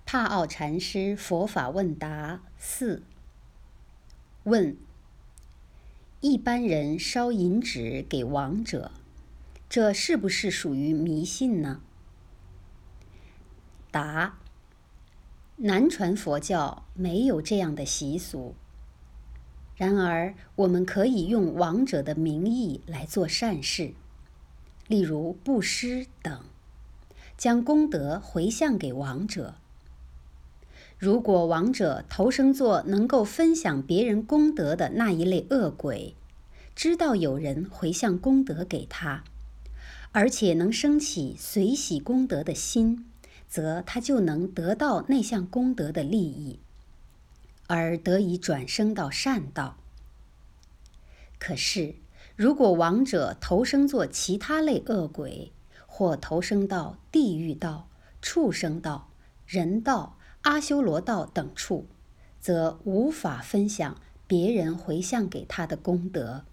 帕奥禅师佛法问答4。问：一般人烧银纸给亡者，这是不是属于迷信呢？答：南传佛教没有这样的习俗。然而，我们可以用亡者的名义来做善事，例如布施等，将功德回向给亡者。如果亡者投生做能够分享别人功德的那一类恶鬼，知道有人回向功德给他，而且能升起随喜功德的心，则他就能得到那项功德的利益，而得以转生到善道。可是，如果亡者投生做其他类恶鬼，或投生到地狱道、畜生道、人道、阿修罗道等处，则无法分享别人回向给他的功德。